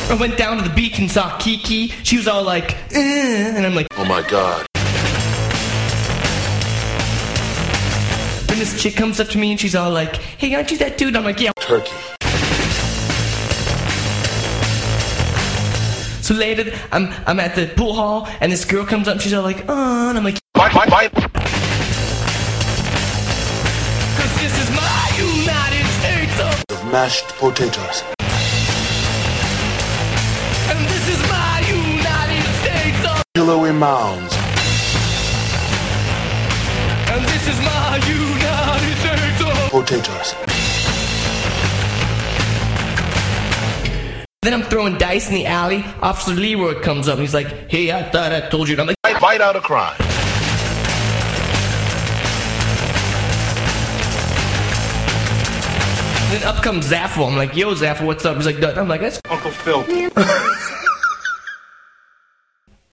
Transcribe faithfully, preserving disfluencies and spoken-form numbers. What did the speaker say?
I went down to the beach and saw Kiki. She was all like, eh, and I'm like, oh my god. Then this chick comes up to me and she's all like, hey, aren't you that dude? I'm like, yeah. Turkey. So later, I'm I'm at the pool hall and this girl comes up and she's all like, oh, and I'm like, Bye, bye, bye. cause this is my United States of Mashed potatoes. and this is my United States of Pillowy mounds. and this is my United States of Potatoes. Then I'm throwing dice in the alley. Officer Leroy comes up and he's like, hey, I thought I told you. And I'm like, Bite, bite out of crime. then up comes Zaffo. I'm like, yo, Zaffo, what's up? He's like, Dud. I'm like, that's Uncle Phil.